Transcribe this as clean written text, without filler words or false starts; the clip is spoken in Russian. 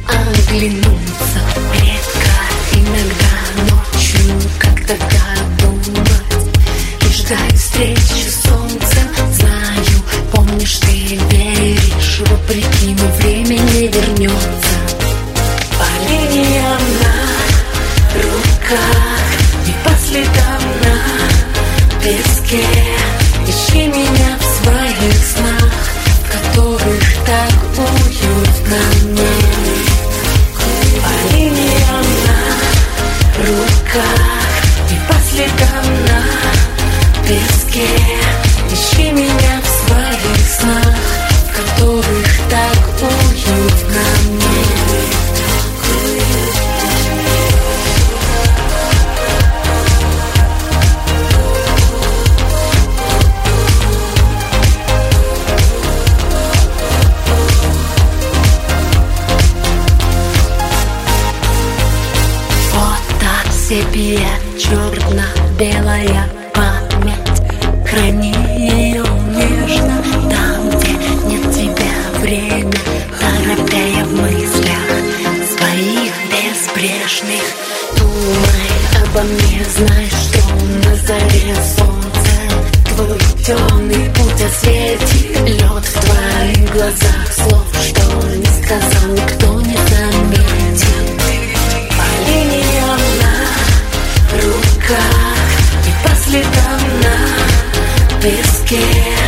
оглянуться редко, иногда ночью, как тогда думать и ждать встречи с солнцем. Знаю, помнишь, ты веришь, вопреки, но время не вернется. По линиям на руках и по следам на песке ищи меня в своих снах, в которых так уютно мне. По линиям на руках и по следам на песке ищи меня в своих снах, в которых так уютно мне. Себе черно-белая память, храни ее нежно там, где нет тебя. Время, торопя в мыслях своих безбрежных. Думай обо мне, знай, что на заре солнце твой темный путь осветит. Лед в твоих глазах, слов, что не сказал, никто не заметит. По линиям на руках и по следам на песке